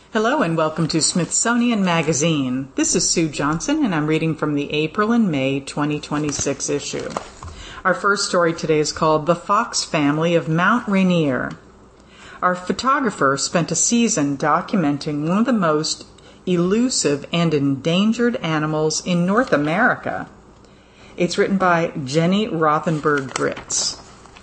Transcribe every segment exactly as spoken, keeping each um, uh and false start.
Hello and welcome to Smithsonian Magazine. This is Sue Johnson and I'm reading from the April and May twenty twenty-six issue. Our first story today is called The Fox Family of Mount Rainier. Our photographer spent a season documenting one of the most elusive and endangered animals in North America. It's written by Jenny Rothenberg Gritz.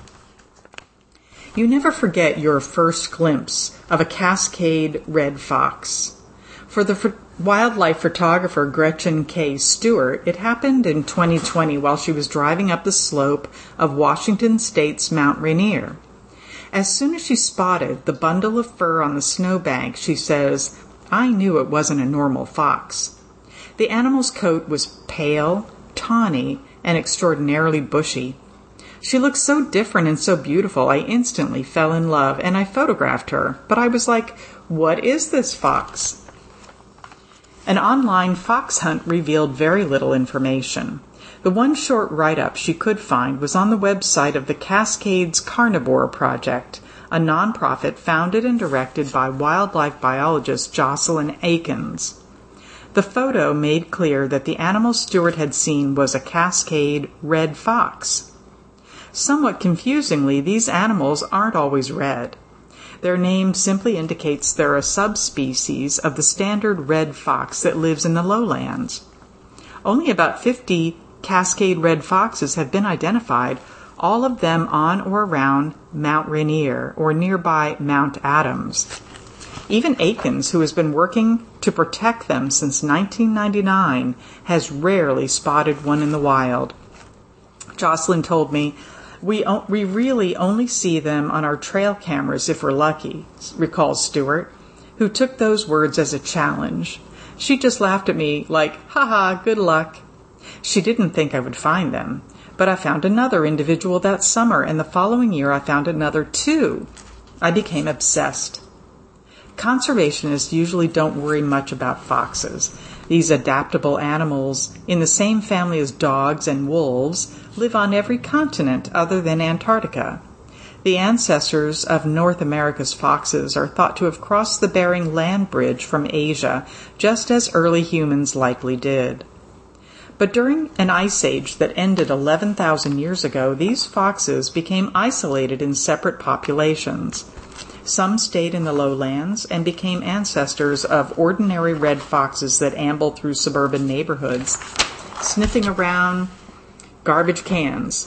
You never forget your first glimpse of a Cascade red fox. For the ph- wildlife photographer Gretchen K. Stewart, it happened in twenty twenty while she was driving up the slope of Washington State's Mount Rainier. As soon as she spotted the bundle of fur on the snowbank, she says, "I knew it wasn't a normal fox." The animal's coat was pale, tawny, and extraordinarily bushy. She looked so different and so beautiful, I instantly fell in love, and I photographed her. But I was like, what is this fox? An online fox hunt revealed very little information. The one short write-up she could find was on the website of the Cascades Carnivore Project, a nonprofit founded and directed by wildlife biologist Jocelyn Akins. The photo made clear that the animal Stewart had seen was a Cascade red fox. Somewhat confusingly, these animals aren't always red. Their name simply indicates they're a subspecies of the standard red fox that lives in the lowlands. Only about fifty Cascade red foxes have been identified, all of them on or around Mount Rainier or nearby Mount Adams. Even Akins, who has been working to protect them since nineteen ninety-nine, has rarely spotted one in the wild. Jocelyn told me, We, o- we really only see them on our trail cameras if we're lucky, recalls Stewart, who took those words as a challenge. She just laughed at me like, haha, good luck. She didn't think I would find them, but I found another individual that summer, and the following year I found another too. I became obsessed. Conservationists usually don't worry much about foxes. These adaptable animals, in the same family as dogs and wolves, live on every continent other than Antarctica. The ancestors of North America's foxes are thought to have crossed the Bering Land Bridge from Asia, just as early humans likely did. But during an ice age that ended eleven thousand years ago, these foxes became isolated in separate populations. Some stayed in the lowlands and became ancestors of ordinary red foxes that amble through suburban neighborhoods, sniffing around garbage cans.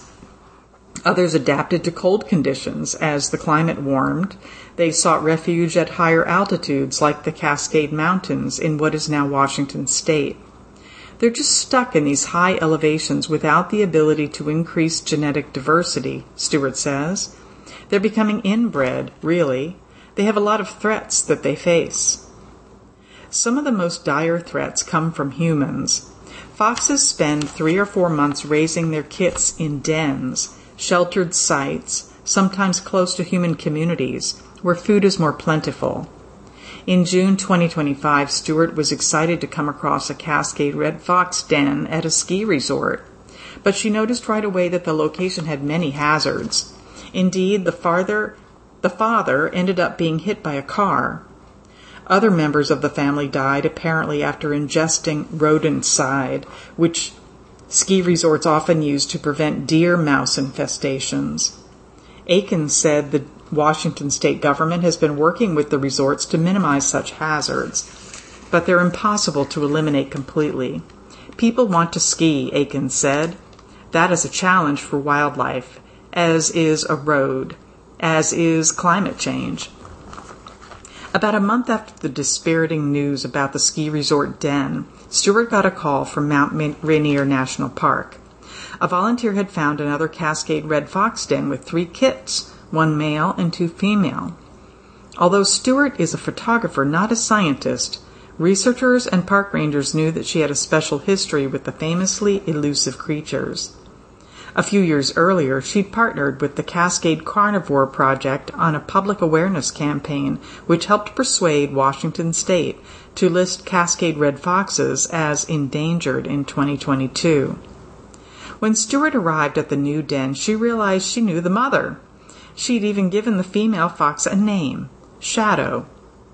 Others adapted to cold conditions. As the climate warmed, they sought refuge at higher altitudes like the Cascade Mountains in what is now Washington State. They're just stuck in these high elevations without the ability to increase genetic diversity, Stewart says. They're becoming inbred, really. They have a lot of threats that they face. Some of the most dire threats come from humans. Foxes spend three or four months raising their kits in dens, sheltered sites, sometimes close to human communities, where food is more plentiful. In June twenty twenty-five, Stewart was excited to come across a Cascade red fox den at a ski resort, but she noticed right away that the location had many hazards. Indeed, the farther, the father ended up being hit by a car. Other members of the family died, apparently after ingesting rodenticide, which ski resorts often use to prevent deer mouse infestations. Akins said the Washington state government has been working with the resorts to minimize such hazards, but they're impossible to eliminate completely. People want to ski, Akins said. That is a challenge for wildlife, as is a road, as is climate change. About a month after the dispiriting news about the ski resort den, Stewart got a call from Mount Rainier National Park. A volunteer had found another Cascade red fox den with three kits, one male and two female. Although Stewart is a photographer, not a scientist, researchers and park rangers knew that she had a special history with the famously elusive creatures. A few years earlier, she'd partnered with the Cascade Carnivore Project on a public awareness campaign which helped persuade Washington State to list Cascade red foxes as endangered in twenty twenty-two. When Stewart arrived at the new den, she realized she knew the mother. She'd even given the female fox a name, Shadow.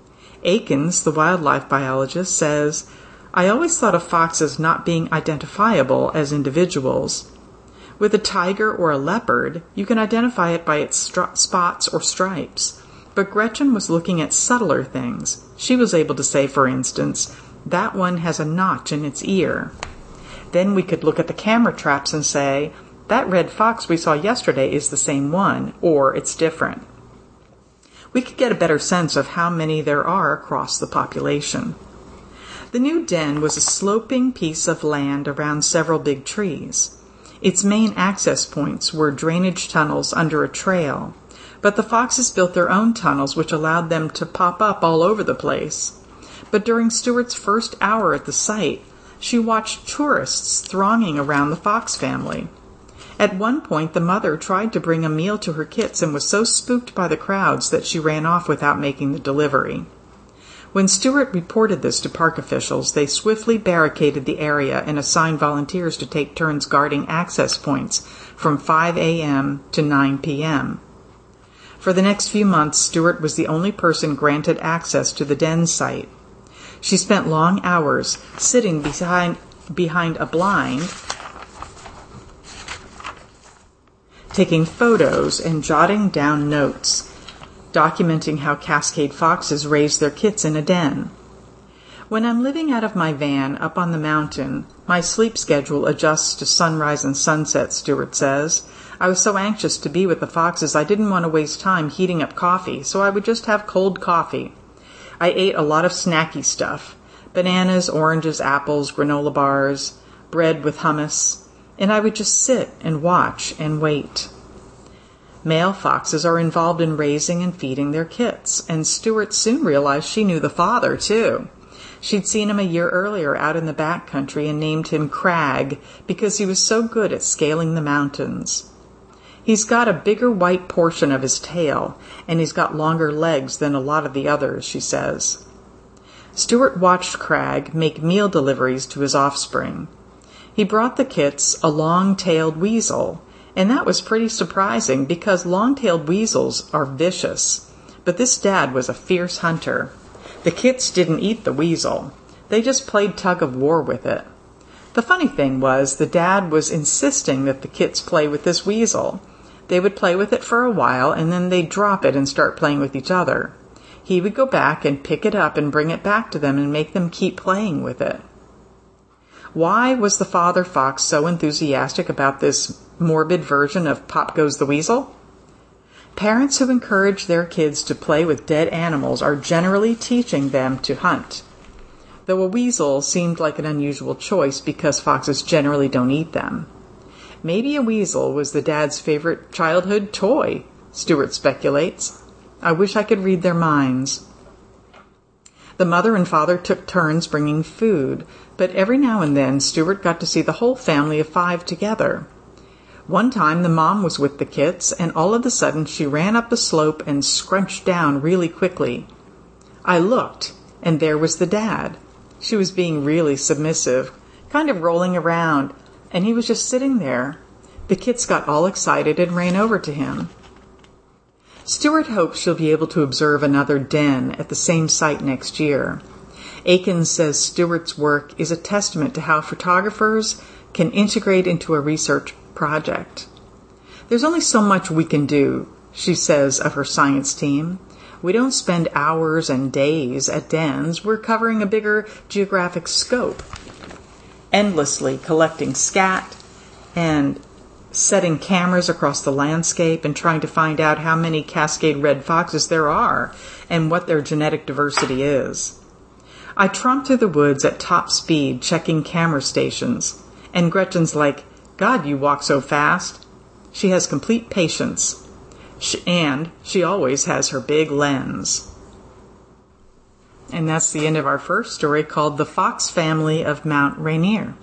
Akins, the wildlife biologist, says, "I always thought of foxes not being identifiable as individuals. With a tiger or a leopard, you can identify it by its str- spots or stripes. But Gretchen was looking at subtler things. She was able to say, for instance, that one has a notch in its ear. Then we could look at the camera traps and say, that red fox we saw yesterday is the same one, or it's different. We could get a better sense of how many there are across the population." The new den was a sloping piece of land around several big trees. Its main access points were drainage tunnels under a trail, but the foxes built their own tunnels which allowed them to pop up all over the place. But during Stuart's first hour at the site, she watched tourists thronging around the fox family. At one point, the mother tried to bring a meal to her kits and was so spooked by the crowds that she ran off without making the delivery. When Stuart reported this to park officials, they swiftly barricaded the area and assigned volunteers to take turns guarding access points from five a.m. to nine p.m. For the next few months, Stuart was the only person granted access to the den site. She spent long hours sitting behind, behind a blind, taking photos and jotting down notes, documenting how Cascade foxes raise their kits in a den. When I'm living out of my van up on the mountain, my sleep schedule adjusts to sunrise and sunset, Stuart says. I was so anxious to be with the foxes I didn't want to waste time heating up coffee, so I would just have cold coffee. I ate a lot of snacky stuff, bananas, oranges, apples, granola bars, bread with hummus, and I would just sit and watch and wait. Male foxes are involved in raising and feeding their kits, and Stuart soon realized she knew the father, too. She'd seen him a year earlier out in the back country and named him Crag because he was so good at scaling the mountains. He's got a bigger white portion of his tail, and he's got longer legs than a lot of the others, she says. Stuart watched Crag make meal deliveries to his offspring. He brought the kits a long-tailed weasel, and that was pretty surprising because long-tailed weasels are vicious. But this dad was a fierce hunter. The kits didn't eat the weasel. They just played tug-of-war with it. The funny thing was the dad was insisting that the kits play with this weasel. They would play with it for a while, and then they'd drop it and start playing with each other. He would go back and pick it up and bring it back to them and make them keep playing with it. Why was the father fox so enthusiastic about this morbid version of Pop Goes the Weasel? Parents who encourage their kids to play with dead animals are generally teaching them to hunt, though a weasel seemed like an unusual choice because foxes generally don't eat them. Maybe a weasel was the dad's favorite childhood toy, Stuart speculates. I wish I could read their minds. The mother and father took turns bringing food, but every now and then Stuart got to see the whole family of five together. One time the mom was with the kits, and all of a sudden she ran up the slope and scrunched down really quickly. I looked, and there was the dad. She was being really submissive, kind of rolling around, and he was just sitting there. The kits got all excited and ran over to him. Stuart hopes she'll be able to observe another den at the same site next year. Akins says Stuart's work is a testament to how photographers can integrate into a research project. There's only so much we can do, she says of her science team. We don't spend hours and days at dens. We're covering a bigger geographic scope, endlessly collecting scat and setting cameras across the landscape and trying to find out how many Cascade red foxes there are and what their genetic diversity is. I tromp through the woods at top speed checking camera stations, and Gretchen's like, God, you walk so fast. She has complete patience, she, and she always has her big lens. And that's the end of our first story, called The Fox Family of Mount Rainier.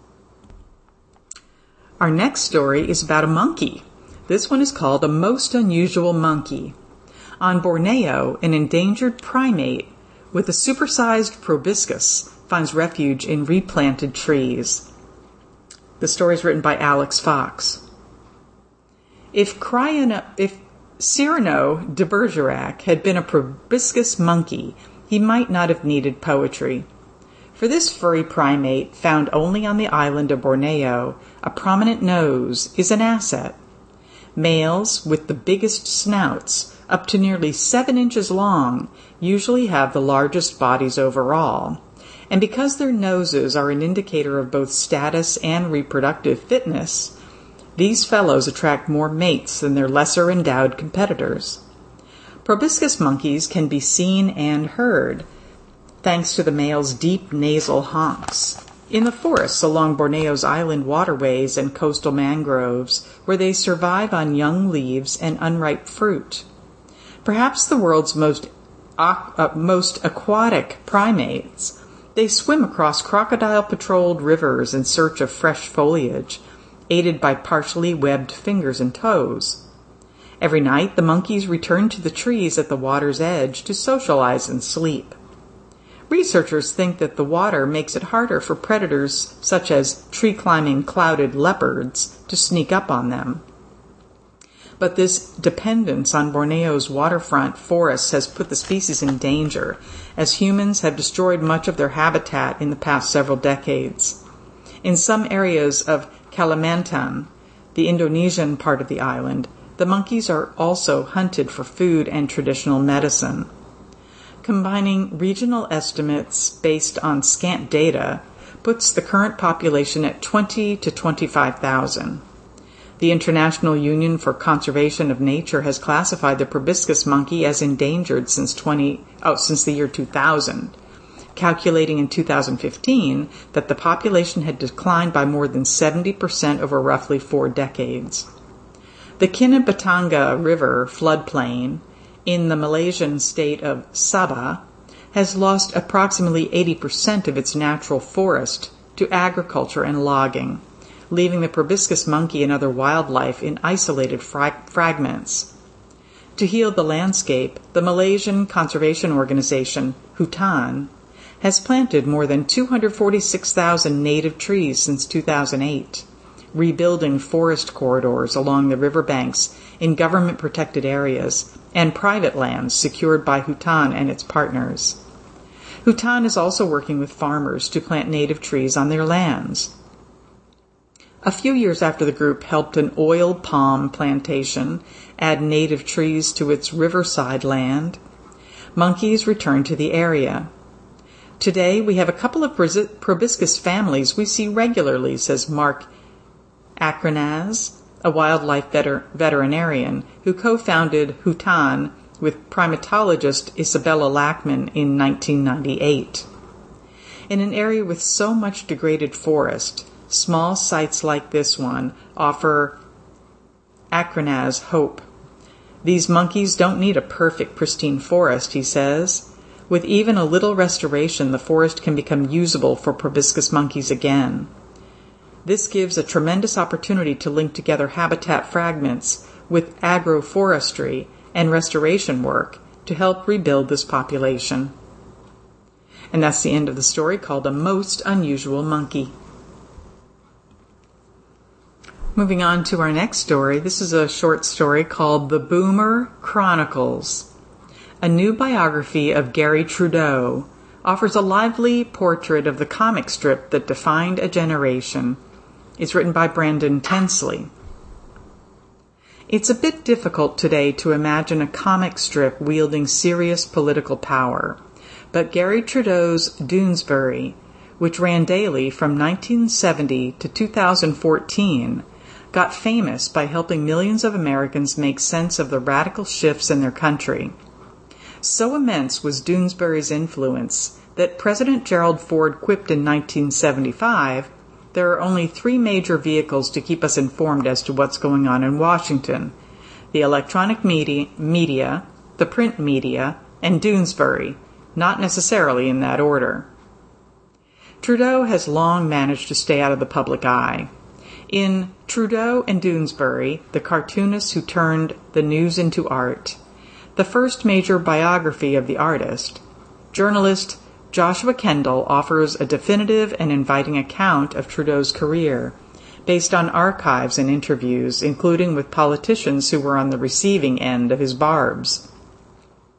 Our next story is about a monkey. This one is called A Most Unusual Monkey. On Borneo, an endangered primate with a supersized proboscis finds refuge in replanted trees. The story is written by Alex Fox. If, Cryano, if Cyrano de Bergerac had been a proboscis monkey, he might not have needed poetry. For this furry primate, found only on the island of Borneo, a prominent nose is an asset. Males with the biggest snouts, up to nearly seven inches long, usually have the largest bodies overall. And because their noses are an indicator of both status and reproductive fitness, these fellows attract more mates than their lesser endowed competitors. Proboscis monkeys can be seen and heard, thanks to the male's deep nasal honks, in the forests along Borneo's island waterways and coastal mangroves, where they survive on young leaves and unripe fruit. Perhaps the world's most, uh, most aquatic primates, they swim across crocodile-patrolled rivers in search of fresh foliage, aided by partially webbed fingers and toes. Every night, the monkeys return to the trees at the water's edge to socialize and sleep. Researchers think that the water makes it harder for predators such as tree-climbing clouded leopards to sneak up on them. But this dependence on Borneo's waterfront forests has put the species in danger, as humans have destroyed much of their habitat in the past several decades. In some areas of Kalimantan, the Indonesian part of the island, the monkeys are also hunted for food and traditional medicine. Combining regional estimates based on scant data puts the current population at twenty to twenty-five thousand. The International Union for Conservation of Nature has classified the proboscis monkey as endangered since twenty oh since the year two thousand, calculating in two thousand fifteen that the population had declined by more than seventy percent over roughly four decades. The Kinabatangan River floodplain in the Malaysian state of Sabah has lost approximately eighty percent of its natural forest to agriculture and logging, leaving the proboscis monkey and other wildlife in isolated fra- fragments. To heal the landscape, the Malaysian conservation organization, Hutan, has planted more than two hundred forty-six thousand native trees since two thousand eight, rebuilding forest corridors along the riverbanks in government-protected areas and private lands secured by Hutan and its partners. Hutan is also working with farmers to plant native trees on their lands. A few years after the group helped an oil palm plantation add native trees to its riverside land, monkeys returned to the area. Today, we have a couple of proboscis families we see regularly, says Mark Akranaz, a wildlife veter- veterinarian who co-founded Hutan with primatologist Isabella Lackman in nineteen ninety-eight. In an area with so much degraded forest, small sites like this one offer Akranaz hope. These monkeys don't need a perfect, pristine forest, he says. With even a little restoration, the forest can become usable for proboscis monkeys again. This gives a tremendous opportunity to link together habitat fragments with agroforestry and restoration work to help rebuild this population. And that's the end of the story, called A Most Unusual Monkey. Moving on to our next story, this is a short story called The Boomer Chronicles. A new biography of Garry Trudeau offers a lively portrait of the comic strip that defined a generation. It's written by Brandon Tensley. It's a bit difficult today to imagine a comic strip wielding serious political power, but Garry Trudeau's Doonesbury, which ran daily from nineteen seventy to two thousand fourteen, got famous by helping millions of Americans make sense of the radical shifts in their country. So immense was Doonesbury's influence that President Gerald Ford quipped in nineteen seventy-five, "There are only three major vehicles to keep us informed as to what's going on in Washington: the electronic media, media, the print media, and Doonesbury, not necessarily in that order." Trudeau has long managed to stay out of the public eye. In Trudeau and Doonesbury, the cartoonist who turned the news into art, the first major biography of the artist, journalist Joshua Kendall offers a definitive and inviting account of Trudeau's career, based on archives and interviews, including with politicians who were on the receiving end of his barbs.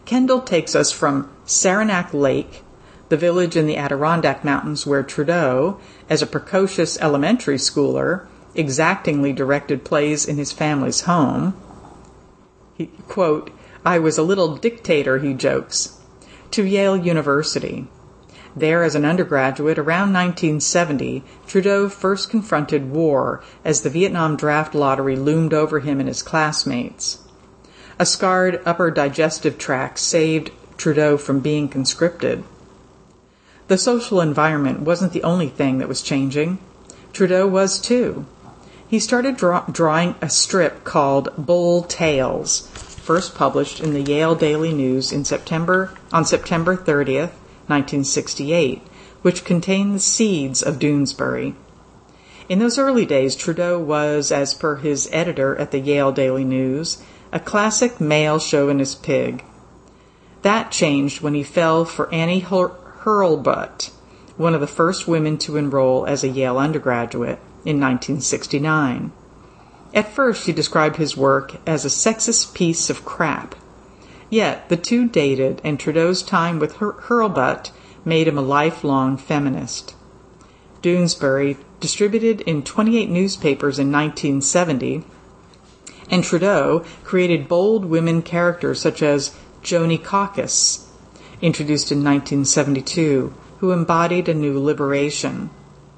Kendall takes us from Saranac Lake, the village in the Adirondack Mountains where Trudeau, as a precocious elementary schooler, exactingly directed plays in his family's home. He, quote, "I was a little dictator," he jokes, to Yale University. There, as an undergraduate, around nineteen seventy, Trudeau first confronted war as the Vietnam draft lottery loomed over him and his classmates. A scarred upper digestive tract saved Trudeau from being conscripted. The social environment wasn't the only thing that was changing. Trudeau was too. He started draw- drawing a strip called Bull Tales, first published in the Yale Daily News in September on September thirtieth, nineteen sixty-eight, which contained the seeds of Doonesbury. In those early days, Trudeau was, as per his editor at the Yale Daily News, a classic male chauvinist pig. That changed when he fell for Annie Hur- Hurlbut, one of the first women to enroll as a Yale undergraduate, in nineteen sixty-nine. At first, he described his work as a sexist piece of crap. Yet, the two dated, and Trudeau's time with Hur- Hurlbut made him a lifelong feminist. Doonesbury, distributed in twenty-eight newspapers in nineteen seventy, and Trudeau created bold women characters such as Joni Caucus, introduced in nineteen seventy-two, who embodied a new liberation.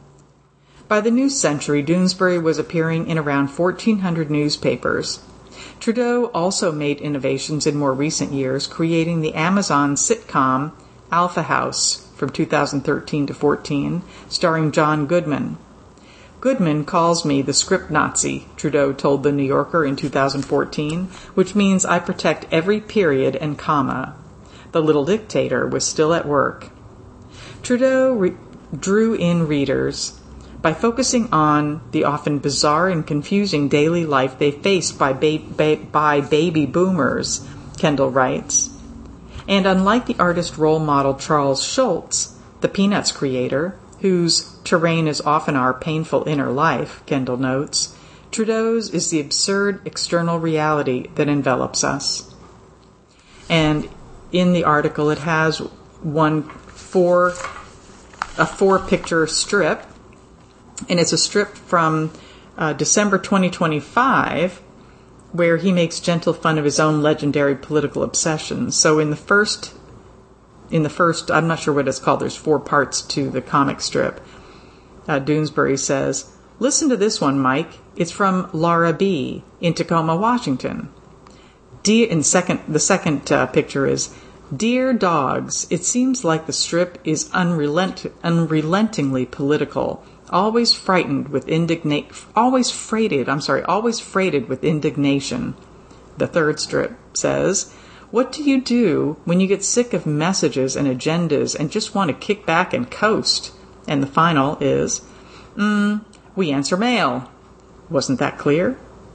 By the new century, Doonesbury was appearing in around fourteen hundred newspapers. Trudeau also made innovations in more recent years, creating the Amazon sitcom Alpha House from two thousand thirteen to fourteen, starring John Goodman. Goodman calls me the script Nazi, Trudeau told The New Yorker in two thousand fourteen, which means I protect every period and comma. The little dictator was still at work. Trudeau re- drew in readers by focusing on the often bizarre and confusing daily life they faced by, ba- ba- by baby boomers, Kendall writes. And unlike the artist role model Charles Schulz, the Peanuts creator, whose terrain is often our painful inner life, Kendall notes, Trudeau's is the absurd external reality that envelops us. And in the article, it has one four, a four-picture strip, and it's a strip from uh, December twenty twenty-five, where he makes gentle fun of his own legendary political obsessions. So in the first, in the first, I'm not sure what it's called, there's four parts to the comic strip. Uh, Doonesbury says, "Listen to this one, Mike. It's from Laura B. in Tacoma, Washington." Dear, in second, the second uh, picture is, "Dear dogs, it seems like the strip is unrelent, unrelentingly political. Always frightened with indignation, always freighted, I'm sorry, always freighted with indignation." The third strip says, "What do you do when you get sick of messages and agendas and just want to kick back and coast?" And the final is, mm, "We answer mail." Wasn't that clear?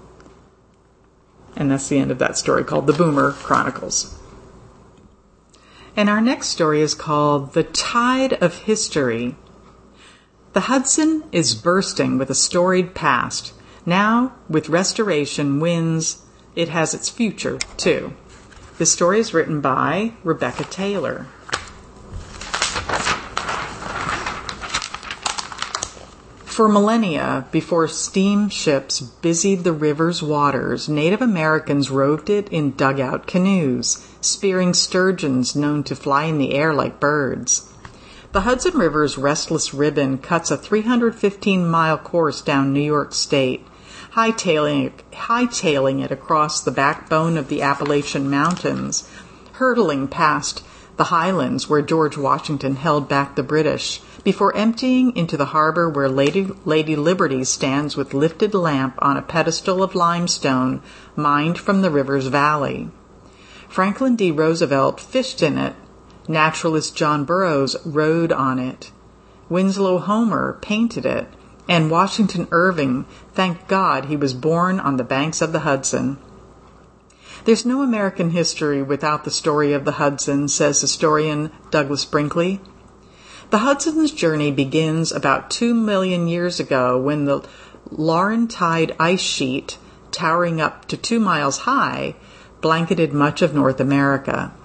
And that's the end of that story called The Boomer Chronicles. And our next story is called The Tide of History. The Hudson is bursting with a storied past. Now, with restoration wins, it has its future, too. This story is written by Rebecca Taylor. For millennia, before steamships busied the river's waters, Native Americans roved it in dugout canoes, spearing sturgeons known to fly in the air like birds. The Hudson River's restless ribbon cuts a three hundred fifteen mile course down New York State, hightailing, hightailing it across the backbone of the Appalachian Mountains, hurtling past the highlands where George Washington held back the British, before emptying into the harbor where Lady, Lady Liberty stands with lifted lamp on a pedestal of limestone mined from the river's valley. Franklin D. Roosevelt fished in it. Naturalist John Burroughs rode on it. Winslow Homer painted it. And Washington Irving thanked God he was born on the banks of the Hudson. There's no American history without the story of the Hudson, says historian Douglas Brinkley. The Hudson's journey begins about two million years ago when the Laurentide ice sheet, towering up to two miles high, blanketed much of North America.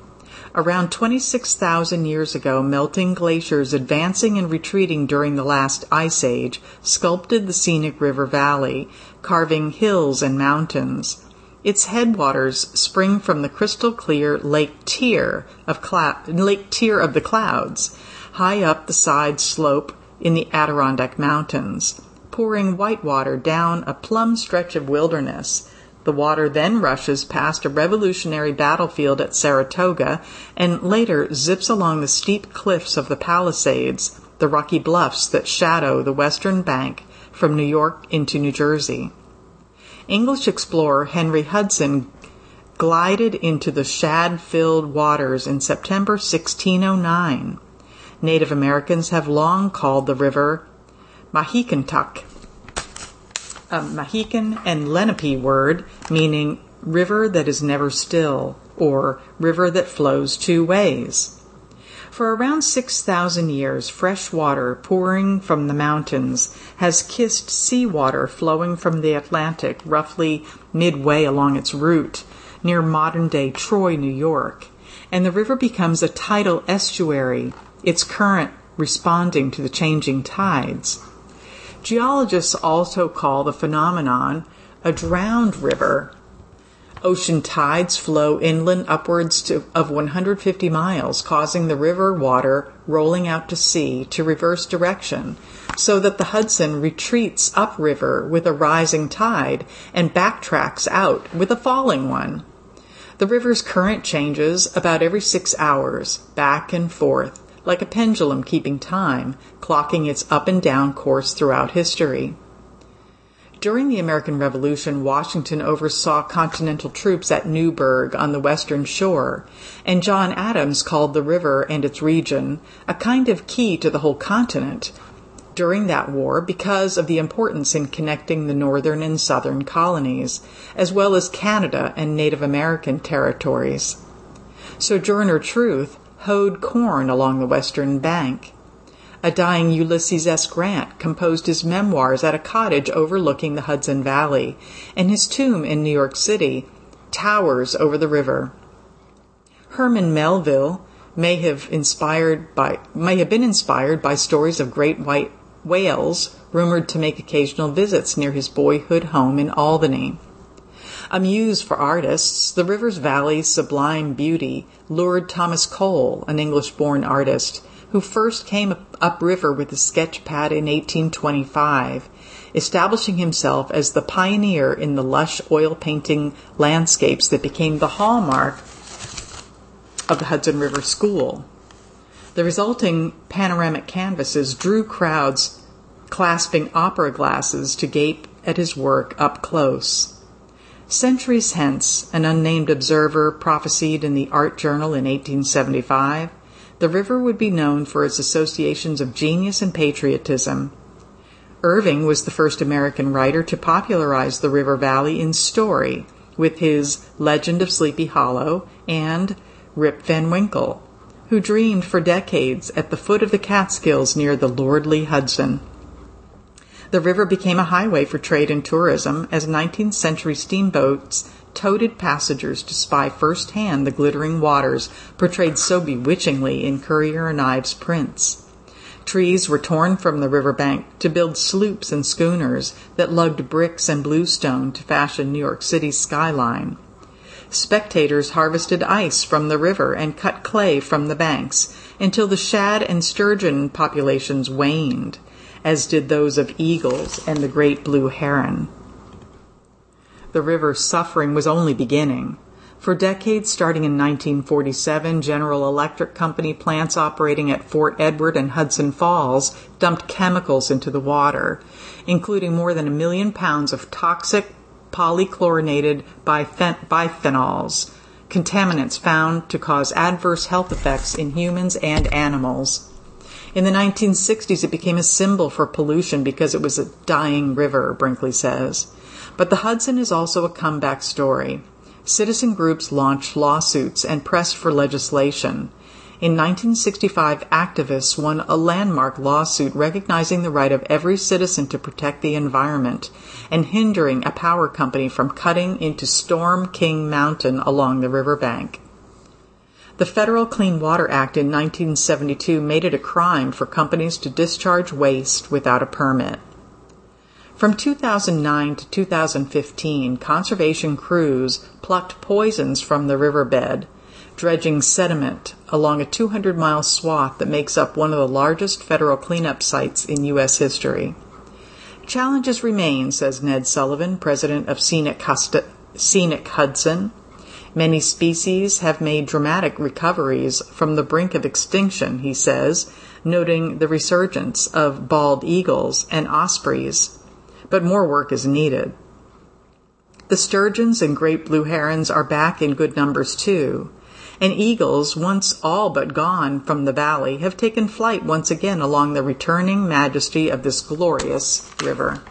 Around twenty-six thousand years ago, melting glaciers advancing and retreating during the last ice age sculpted the scenic river valley, carving hills and mountains. Its headwaters spring from the crystal-clear Lake Tyr of, clou- Lake Tyr of the Clouds, high up the side slope in the Adirondack Mountains, pouring white water down a plumb stretch of wilderness. The water then rushes past a revolutionary battlefield at Saratoga and later zips along the steep cliffs of the Palisades, the rocky bluffs that shadow the western bank from New York into New Jersey. English explorer Henry Hudson glided into the shad-filled waters in September sixteen oh nine. Native Americans have long called the river Mahicantuck, a Mohican and Lenape word meaning river that is never still, or river that flows two ways. For around six thousand years, fresh water pouring from the mountains has kissed seawater flowing from the Atlantic roughly midway along its route, near modern-day Troy, New York, and the river becomes a tidal estuary, its current responding to the changing tides. Geologists also call the phenomenon a drowned river. Ocean tides flow inland upwards to, of one hundred fifty miles, causing the river water rolling out to sea to reverse direction, so that the Hudson retreats upriver with a rising tide and backtracks out with a falling one. The river's current changes about every six hours, back and forth, like a pendulum keeping time, clocking its up and down course throughout history. During the American Revolution, Washington oversaw Continental troops at Newburgh on the western shore, and John Adams called the river and its region a kind of key to the whole continent during that war because of the importance in connecting the northern and southern colonies, as well as Canada and Native American territories. Sojourner Truth hoed corn along the western bank. A dying Ulysses S. Grant composed his memoirs at a cottage overlooking the Hudson Valley, and his tomb in New York City towers over the river. Herman Melville may have inspired by may have been inspired by stories of great white whales rumored to make occasional visits near his boyhood home in Albany. A muse for artists, the river's valley's sublime beauty lured Thomas Cole, an English-born artist, who first came upriver with a sketch pad in eighteen twenty-five, establishing himself as the pioneer in the lush oil painting landscapes that became the hallmark of the Hudson River School. The resulting panoramic canvases drew crowds clasping opera glasses to gape at his work up close. Centuries hence, an unnamed observer prophesied in the Art Journal in eighteen seventy-five, the river would be known for its associations of genius and patriotism. Irving was the first American writer to popularize the river valley in story with his Legend of Sleepy Hollow and Rip Van Winkle, who dreamed for decades at the foot of the Catskills near the lordly Hudson. The river became a highway for trade and tourism as nineteenth century steamboats toted passengers to spy firsthand the glittering waters portrayed so bewitchingly in Currier and Ives' prints. Trees were torn from the riverbank to build sloops and schooners that lugged bricks and bluestone to fashion New York City's skyline. Spectators harvested ice from the river and cut clay from the banks until the shad and sturgeon populations waned, as did those of eagles and the great blue heron. The river's suffering was only beginning. For decades, starting in nineteen forty-seven, General Electric Company plants operating at Fort Edward and Hudson Falls dumped chemicals into the water, including more than a million pounds of toxic polychlorinated biphen- biphenyls, contaminants found to cause adverse health effects in humans and animals. In the nineteen sixties, it became a symbol for pollution because it was a dying river, Brinkley says. But the Hudson is also a comeback story. Citizen groups launched lawsuits and pressed for legislation. In nineteen sixty-five, activists won a landmark lawsuit recognizing the right of every citizen to protect the environment and hindering a power company from cutting into Storm King Mountain along the riverbank. The Federal Clean Water Act in nineteen seventy-two made it a crime for companies to discharge waste without a permit. From two thousand nine to two thousand fifteen, conservation crews plucked poisons from the riverbed, dredging sediment along a two hundred mile swath that makes up one of the largest federal cleanup sites in U S history. Challenges remain, says Ned Sullivan, president of Scenic, Hust- Scenic Hudson. Many species have made dramatic recoveries from the brink of extinction, he says, noting the resurgence of bald eagles and ospreys. But more work is needed. The sturgeons and great blue herons are back in good numbers too, and eagles, once all but gone from the valley, have taken flight once again along the returning majesty of this glorious river.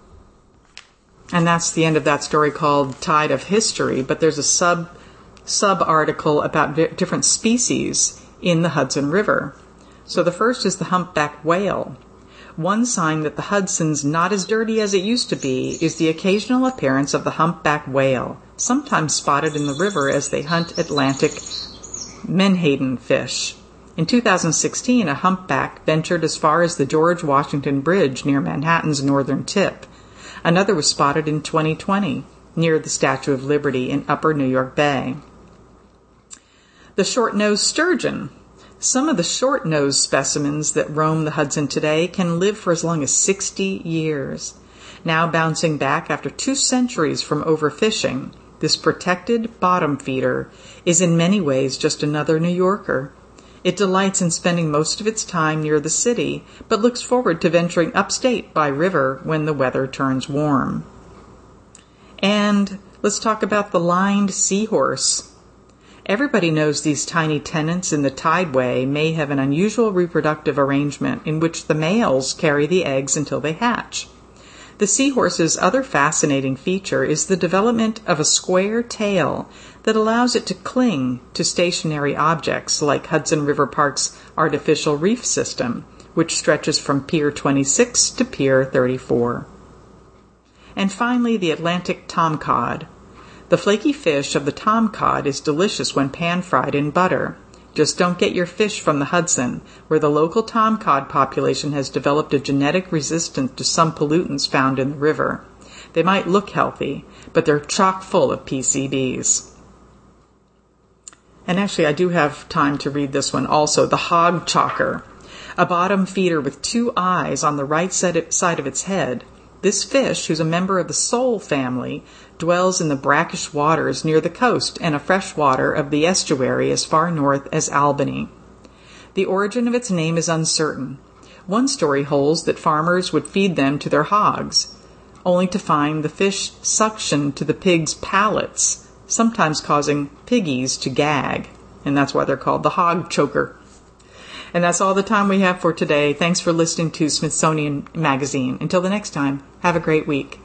And that's the end of that story called Tide of History, but there's a sub sub article about di- different species in the Hudson River. So the first is the humpback whale. One sign that the Hudson's not as dirty as it used to be is the occasional appearance of the humpback whale, sometimes spotted in the river as they hunt Atlantic menhaden fish. In two thousand sixteen, a humpback ventured as far as the George Washington Bridge near Manhattan's northern tip. Another was spotted in twenty twenty, near the Statue of Liberty in Upper New York Bay. The short-nosed sturgeon. Some of the short-nosed specimens that roam the Hudson today can live for as long as sixty years. Now bouncing back after two centuries from overfishing, this protected bottom feeder is in many ways just another New Yorker. It delights in spending most of its time near the city, but looks forward to venturing upstate by river when the weather turns warm. And let's talk about the lined seahorse. Everybody knows these tiny tenants in the tideway may have an unusual reproductive arrangement in which the males carry the eggs until they hatch. The seahorse's other fascinating feature is the development of a square tail that allows it to cling to stationary objects like Hudson River Park's artificial reef system, which stretches from Pier twenty-six to Pier thirty-four. And finally, the Atlantic tomcod. The flaky fish of the tomcod is delicious when pan-fried in butter. Just don't get your fish from the Hudson, where the local tomcod population has developed a genetic resistance to some pollutants found in the river. They might look healthy, but they're chock full of P C Bs. And actually, I do have time to read this one also. The hog chocker, a bottom feeder with two eyes on the right side of its head. This fish, who's a member of the sole family, dwells in the brackish waters near the coast and a freshwater of the estuary as far north as Albany. The origin of its name is uncertain. One story holds that farmers would feed them to their hogs, only to find the fish suction to the pigs' palates, sometimes causing piggies to gag, and that's why they're called the hog choker. And that's all the time we have for today. Thanks for listening to Smithsonian Magazine. Until the next time, have a great week.